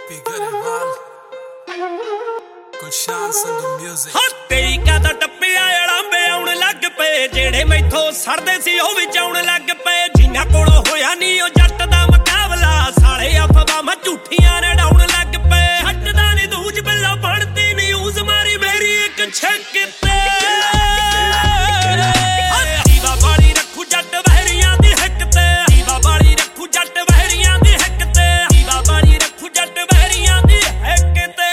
Be good at Val. Conscience on the music. ਤੇਰੀ ਕਾਦਾ ਟੱਪਿਆ ਅੜਾਂਬੇ ਆਉਣ ਲੱਗ ਪਏ ਜਿਹੜੇ ਮੈਥੋਂ ਸੜਦੇ ਸੀ ਉਹ ਵਿੱਚ ਆਉਣ ਲੱਗ ਪਏ ਜਿਨ੍ਹਾਂ ਕੋਲੋਂ ਹੋਇਆ ਨਹੀਂ ਉਹ ਜੱਟ ਦਾ ਮੁਕਾਬਲਾ ਸਾਲੇ ਅਫਵਾਹਾਂ ਝੂਠੀਆਂ ਨੇ ਡਾਉਣ ਲੱਗ ਪਏ ਹੱਟਦਾ ਨਹੀਂ ਦੂਜ ਬਿੱਲਾ ਬਣਦੀ ਨਿਊਜ਼ ਮਾਰੀ ਮੇਰੀ ਇੱਕ ਛੱਕ ਤੇ ਦੀਵਾ ਵਾਲੀ ਰੱਖੂ ਜੱਟ ਵਹਿਰੀਆਂ ਦੀ ਹੱਕ ਤੇ ਦੀਵਾ ਵਾਲੀ ਰੱਖੂ ਜੱਟ ਵਹਿਰੀਆਂ ਦੀ ਹੱਕ ਤੇ ਦੀਵਾ ਵਾਲੀ ਰੱਖੂ ਜੱਟ ਵਹਿਰੀਆਂ ਦੀ ਹੱਕ ਤੇ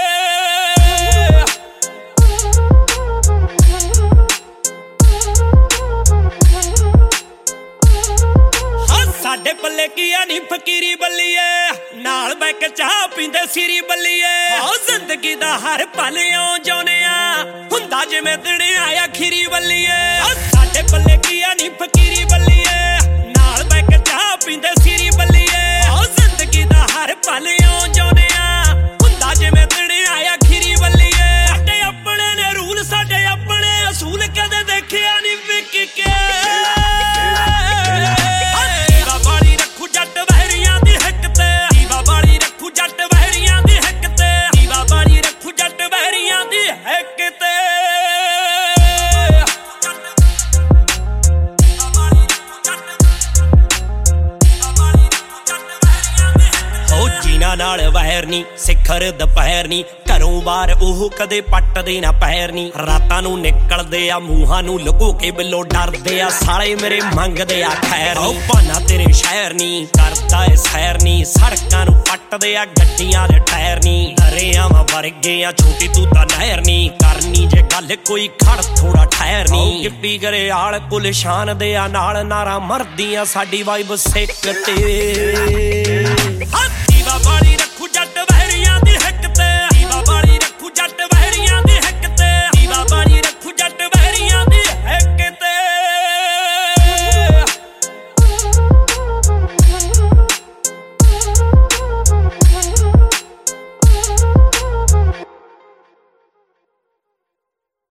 ਸਾਡੇ ਪੱਲੇ ਕੀ ਆ ਨੀ ਫਕੀਰੀ ਬੱਲੀਏ ਨਾਲ ਬੈ ਕੇ ਚਾਹ ਪੀਂਦੇ ਸੀਰੀ ਬੱਲੀਏ ਹੋ ਜ਼ਿੰਦਗੀ ਦਾ ਹਰ ਪਲ ਇਉਂ ਜਿਉਨੇ ਆ ਹੁੰਦਾ ਜਿਵੇਂ ਦਿਨੇ ਆਇਆ ਖੀਰੀ ਬੱਲੀਏ ਸਾਡੇ ਪੱਲੇ ਕੀ ਆ ਨੀ ਫਕੀਰੀ ਬੱਲੀਏ ਨਾਲ ਬੈ ਕੇ ਚਾਹ ਪੀਂਦੇ ਸੀਰੀ ਬੱਲੀਏ ਹੋ ਜ਼ਿੰਦਗੀ ਦਾ ਹਰ ਪਲ ਇਉਂ ਜਿਉਨੇ ਆ ਹੁੰਦਾ ਜਿਵੇਂ ਦਿਨੇ ਆਇਆ ਖੀਰੀ ਬੱਲੀਏ ਸਾਡੇ ਆਪਣੇ ਨੇ ਰੂਲ ਸਾਡੇ ਆਪਣੇ ਅਸੂਲ ਕਦੇ ਦੇਖਿਆ ਨੀ ਵਿਕ ਕੇ ਜੱਟ ਵਹਿਰੀਆਂ ਦੀ ਹੱਕ ਤੇ ਦੀਵਾ ਵਾਲੀ ਰੱਖੂ ਜੱਟ ਵਹਿਰੀਆਂ ਦੀ ਹੱਕ ਤੇ ਦੀਵਾ ਵਾਲੀ ਰੱਖੂ ਜੱਟ ਵਹਿਰੀਆਂ ਦੀ ਹੱਕ ਤੇ ਹੋ ਜੀਨਾ ਨਾਲ ਵਹਿਰ ਨੀ ਸਿਖਰ ਦੁਪਹਿਰ ਨੀ ਘਰੋਂ ਬਾਹਰ ਉਹ ਕਦੇ ਪੱਟਦੇ ਨਾ ਪੈਰ ਨੀ ਰਾਤਾਂ ਨੂੰ ਨਿਕਲਦੇ ਆ ਮੂੰਹਾਂ ਨੂੰ ਲੁਕੋ ਕੇ ਬਿੱਲੋ ਡਰਦੇ ਆ ਸਾਲੇ ਮੇਰੇ ਮੰਗਦੇ ਆ ਖੈਰ ਨੀ ਭਾਨਾ ਤੇਰੇ ਸ਼ਹਿਰ ਨੀ ਕਰਦਾ ਏ ਸੈਰ ਨੀ ਸੜਕਾਂ ਨੂੰ ਪੱਟਦੇ ਆ ਗੱਡੀਆਂ ਦੇ ਟਾਇਰ ਨੀ ਦਰਿਆਵਾਂ ਵਰਗੇ ਆ ਛੋਟੀ ਤੂੰ ਤਾਂ ਨਹਿਰ ਨੀ ਕਰਨੀ ਜੇ ਗੱਲ ਕੋਈ ਖੜ ਥੋੜਾ ਠਹਿਰ ਨੀ ਗਿੱਪੀ ਕਰੇ ਆਲ ਕੁਲ ਸ਼ਾਨ ਦੇ ਆ ਨਾਲ ਨਾਰਾ ਮਰਦੀਆਂ ਸਾਡੀ ਵਾਈਬ ਸਿੱਕ ਤੇ